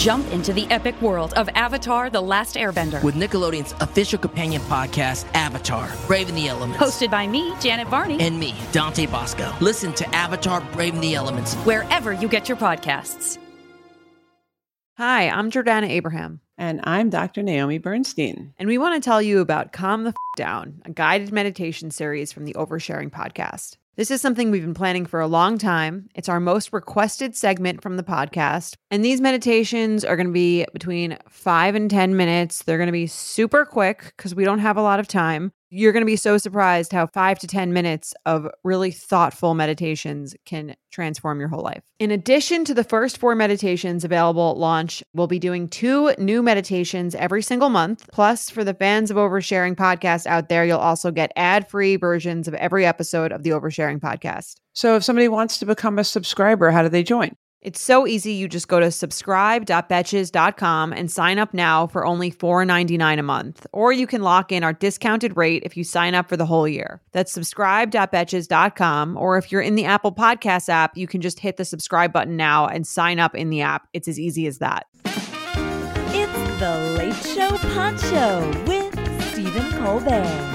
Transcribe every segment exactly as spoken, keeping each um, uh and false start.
Jump into the epic world of Avatar: The Last Airbender. With Nickelodeon's official companion podcast, Avatar: Braving the Elements. Hosted by me, Janet Varney. And me, Dante Bosco. Listen to Avatar: Braving the Elements wherever you get your podcasts. Hi, I'm Jordana Abraham. And I'm Doctor Naomi Bernstein. And we want to tell you about Calm the F*** Down, a guided meditation series from the Oversharing podcast. This is something we've been planning for a long time. It's our most requested segment from the podcast. And these meditations are going to be between five and ten minutes. They're going to be super quick because we don't have a lot of time. You're going to be so surprised how five to ten minutes of really thoughtful meditations can transform your whole life. In addition to the first four meditations available at launch, we'll be doing two new meditations every single month. Plus, for the fans of Oversharing podcast out there, you'll also get ad-free versions of every episode of the Oversharing podcast. So if somebody wants to become a subscriber, how do they join? It's so easy. You just go to subscribe dot betches dot com and sign up now for only four dollars and ninety-nine cents a month. Or you can lock in our discounted rate if you sign up for the whole year. That's subscribe dot betches dot com. Or if you're in the Apple Podcasts app, you can just hit the subscribe button now and sign up in the app. It's as easy as that. It's The Late Show Poncho with Stephen Colbert.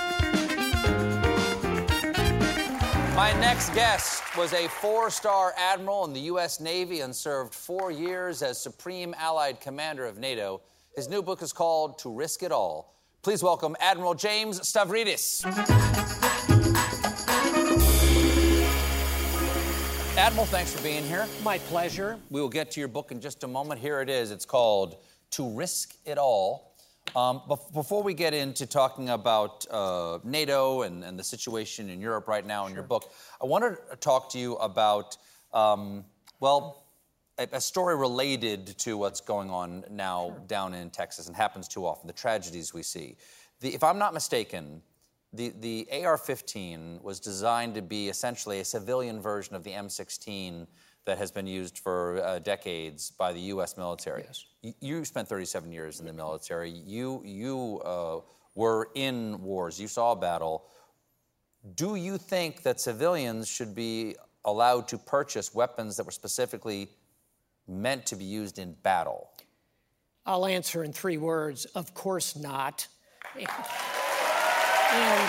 My next guest was a four-star admiral in the U S Navy and served four years as Supreme Allied Commander of NATO. His new book is called To Risk It All. Please welcome Admiral James Stavridis. Admiral, thanks for being here. My pleasure. We will get to your book in just a moment. Here it is. It's called To Risk It All. Um, but before we get into talking about uh, NATO and, and the situation in Europe right now in sure. your book, I wanted to talk to you about, um, well, a, a story related to what's going on now sure. down in Texas and happens too often, the tragedies we see. The, if I'm not mistaken, the, the A R fifteen was designed to be essentially a civilian version of the M sixteen that has been used for uh, decades by the U S military. Yes. You, you spent thirty-seven years in the military. You you uh, were in wars. You saw a battle. Do you think that civilians should be allowed to purchase weapons that were specifically meant to be used in battle? I'll answer in three words. Of course not. And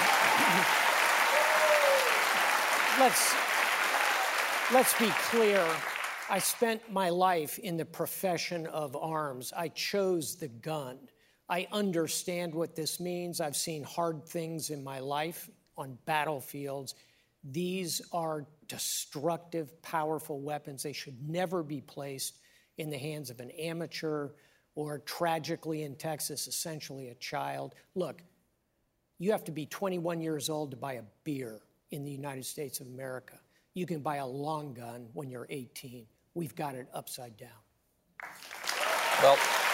let's... Let's be clear. I spent my life in the profession of arms. I chose the gun. I understand what this means. I've seen hard things in my life on battlefields. These are destructive, powerful weapons. They should never be placed in the hands of an amateur or, tragically in Texas, essentially a child. Look, you have to be twenty-one years old to buy a beer in the United States of America. You can buy a long gun when you're eighteen. We've got it upside down. Well,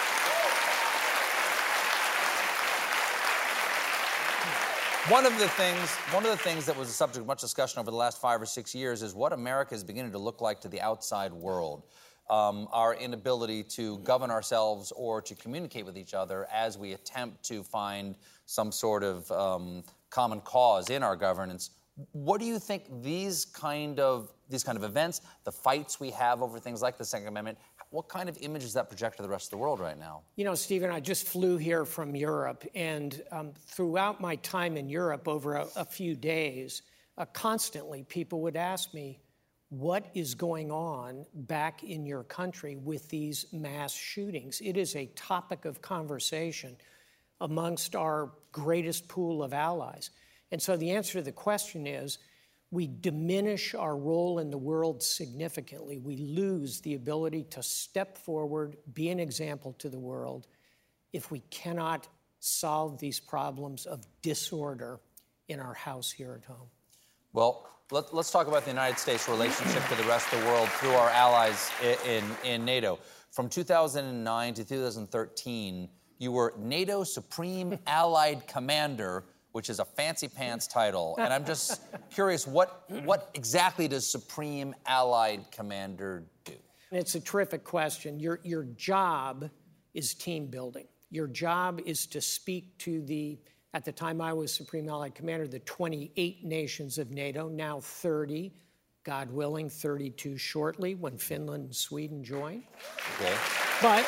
one of the things, one of the things that was the subject of much discussion over the last five or six years is what America is beginning to look like to the outside world. Um, our inability to govern ourselves or to communicate with each other as we attempt to find some sort of um, common cause in our governance. What do you think these kind of these kind of events, the fights we have over things like the Second Amendment, what kind of image does that project to the rest of the world right now? You know, Stephen, I just flew here from Europe, and um, throughout my time in Europe over a, a few days, uh, constantly people would ask me, what is going on back in your country with these mass shootings? It is a topic of conversation amongst our greatest pool of allies. And so the answer to the question is, we diminish our role in the world significantly. We lose the ability to step forward, be an example to the world, if we cannot solve these problems of disorder in our house here at home. Well, let, let's talk about the United States' relationship to the rest of the world through our allies in, in, in NATO. From two thousand nine to two thousand thirteen, you were NATO Supreme Allied Commander, which is a fancy pants title. And I'm just curious, what what exactly does Supreme Allied Commander do? It's a terrific question. Your, your job is team building. Your job is to speak to the, at the time I was Supreme Allied Commander, the twenty-eight nations of NATO, now thirty, God willing, thirty-two shortly when Finland and Sweden join. Okay. But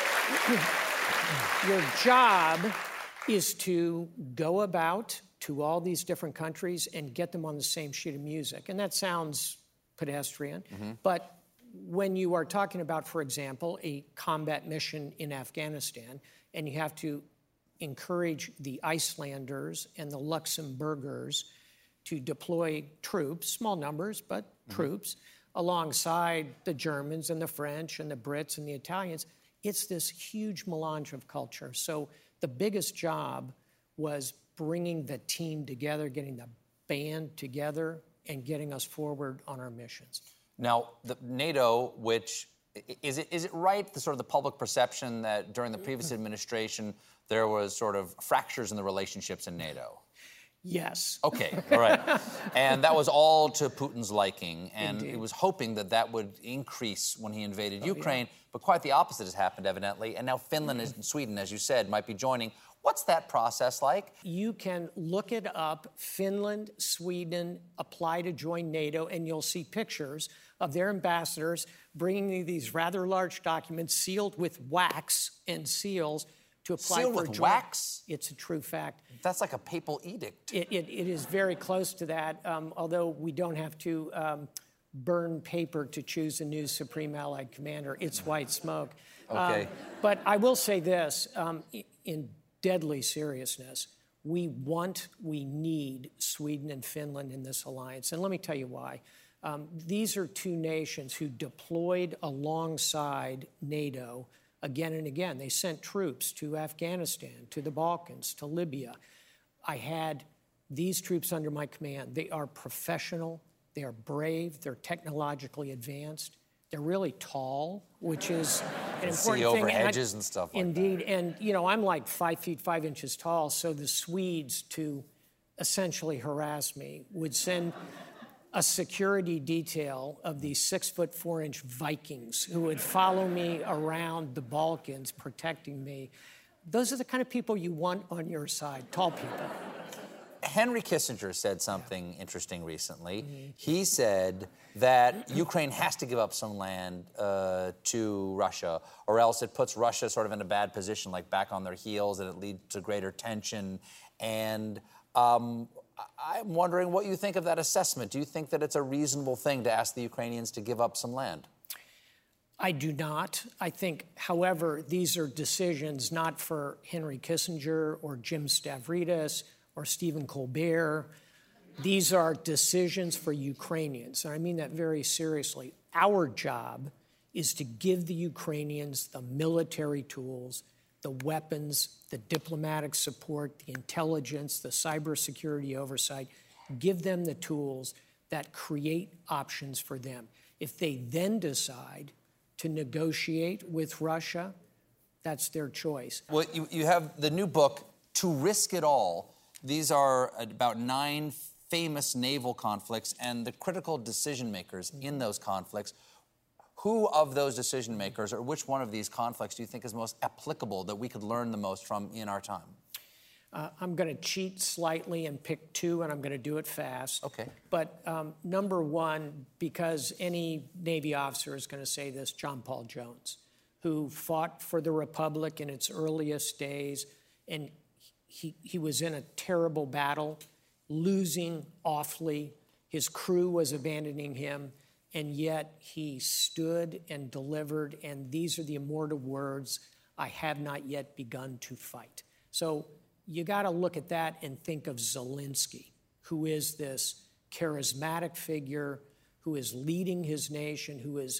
your job is to go about to all these different countries and get them on the same sheet of music. And that sounds pedestrian, mm-hmm. but when you are talking about, for example, a combat mission in Afghanistan, and you have to encourage the Icelanders and the Luxembourgers to deploy troops, small numbers, but mm-hmm. troops, alongside the Germans and the French and the Brits and the Italians, it's this huge melange of culture. So the biggest job was bringing the team together, getting the band together, and getting us forward on our missions. Now, the NATO, which, is it is it right, the sort of the public perception that during the previous administration there was sort of fractures in the relationships in NATO? Yes. Okay, all right. And that was all to Putin's liking, and Indeed. he was hoping that that would increase when he invaded Oh, Ukraine, yeah. but quite the opposite has happened, evidently, and now Finland and Sweden, as you said, might be joining. What's that process like? You can look it up, Finland, Sweden, apply to join NATO, and you'll see pictures of their ambassadors bringing these rather large documents sealed with wax and seals to apply Sealed for with join- wax? It's a true fact. That's like a papal edict. It, it, it is very close to that, um, although we don't have to um, burn paper to choose a new Supreme Allied Commander. It's white smoke. Okay. Um, but I will say this, um, in deadly seriousness, we want, we need Sweden and Finland in this alliance. And let me tell you why. Um, these are two nations who deployed alongside NATO again and again. They sent troops to Afghanistan, to the Balkans, to Libya. I had these troops under my command. They are professional, they are brave, they're technologically advanced. They're really tall, which is an important see over thing. hedges and, I, and stuff like indeed, that. And you know, I'm like five feet five inches tall, so the Swedes, to essentially harass me, would send a security detail of these six foot four inch Vikings who would follow me around the Balkans, protecting me. Those are the kind of people you want on your side, tall people. Henry Kissinger said something interesting recently. Mm-hmm. He said that Ukraine has to give up some land uh, to Russia, or else it puts Russia sort of in a bad position, like back on their heels, and it leads to greater tension. And um, I'm wondering what you think of that assessment. Do you think that it's a reasonable thing to ask the Ukrainians to give up some land? I do not. I think, however, these are decisions not for Henry Kissinger or Jim Stavridis or Stephen Colbert. These are decisions for Ukrainians, and I mean that very seriously. Our job is to give the Ukrainians the military tools, the weapons, the diplomatic support, the intelligence, the cybersecurity oversight. Give them the tools that create options for them. If they then decide to negotiate with Russia, that's their choice. Well, you, you have the new book, To Risk It All. These are about nine famous naval conflicts and the critical decision makers in those conflicts. Who of those decision makers, or which one of these conflicts do you think is most applicable, that we could learn the most from in our time? Uh, I'm going to cheat slightly and pick two, and I'm going to do it fast. Okay. But um, number one, because any Navy officer is going to say this, John Paul Jones, who fought for the Republic in its earliest days, and he, he was in a terrible battle, losing awfully. His crew was abandoning him, and yet he stood and delivered, and these are the immortal words, "I have not yet begun to fight." So you got to look at that and think of Zelensky, who is this charismatic figure, who is leading his nation, who is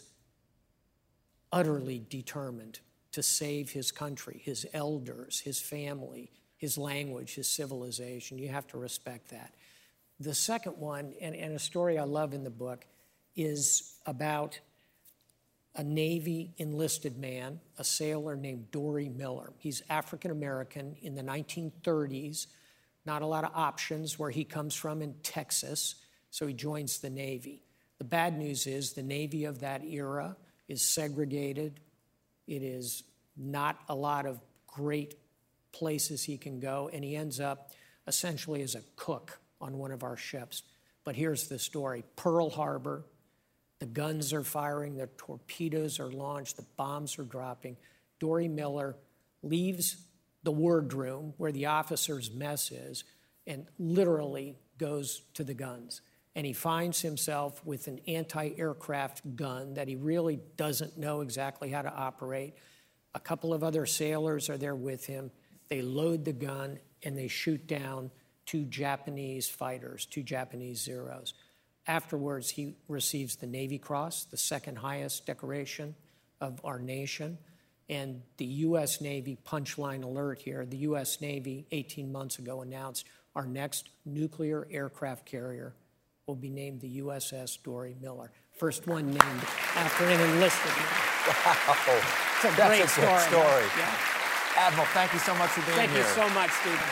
utterly determined to save his country, his elders, his family, his language, his civilization. You have to respect that. The second one, and, and a story I love in the book, is about a Navy enlisted man, a sailor named Dory Miller. He's African-American in the nineteen thirties, not a lot of options where he comes from in Texas, so he joins the Navy. The bad news is the Navy of that era is segregated. It is not a lot of great places he can go, and he ends up essentially as a cook on one of our ships. But here's the story. Pearl Harbor, The guns are firing, the torpedoes are launched, the bombs are dropping. Dory Miller leaves the wardroom where the officer's mess is and literally goes to the guns. And he finds himself with an anti-aircraft gun that he really doesn't know exactly how to operate. A couple of other sailors are there with him. They load the gun and they shoot down two Japanese fighters, two Japanese Zeros. Afterwards, he receives the Navy Cross, the second highest decoration of our nation. And the U S Navy, punchline alert here, the U S Navy eighteen months ago announced our next nuclear aircraft carrier will be named the U S S Dory Miller. First one named after an enlisted man. Wow. It's a That's great a story. good story. Yeah. Admiral, thank you so much for being Thank here. you so much, Stephen.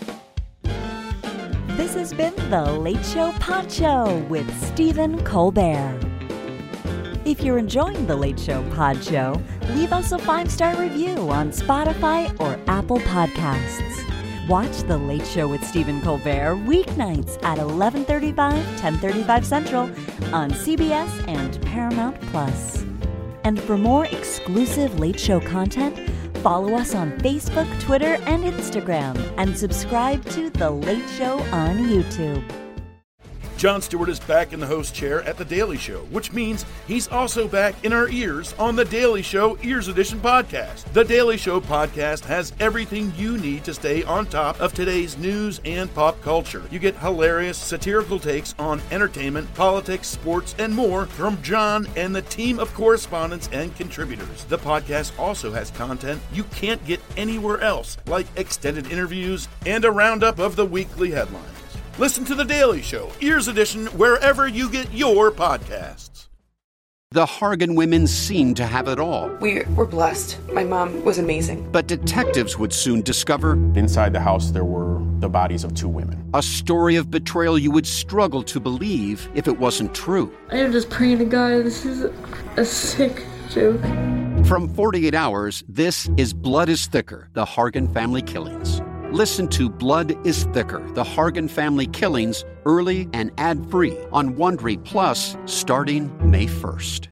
This has been The Late Show Pod Show with Stephen Colbert. If you're enjoying The Late Show Pod Show, leave us a five-star review on Spotify or Apple Podcasts. Watch The Late Show with Stephen Colbert weeknights at eleven thirty-five, ten thirty-five Central on C B S and Paramount Plus. And for more exclusive Late Show content, follow us on Facebook, Twitter, and Instagram, and subscribe to The Late Show on YouTube. Jon Stewart is back in the host chair at The Daily Show, which means he's also back in our ears on The Daily Show Ears Edition podcast. The Daily Show podcast has everything you need to stay on top of today's news and pop culture. You get hilarious, satirical takes on entertainment, politics, sports, and more from Jon and the team of correspondents and contributors. The podcast also has content you can't get anywhere else, like extended interviews and a roundup of the weekly headlines. Listen to The Daily Show, Ears Edition, wherever you get your podcasts. The Hargan women seemed to have it all. We were blessed. My mom was amazing. But detectives would soon discover... inside the house, there were the bodies of two women. A story of betrayal you would struggle to believe if it wasn't true. I am just praying to God, this is a sick joke. From forty-eight hours, this is Blood is Thicker, The Hargan Family Killings. Listen to Blood is Thicker, The Hargan Family Killings, early and ad-free on Wondery Plus starting May first.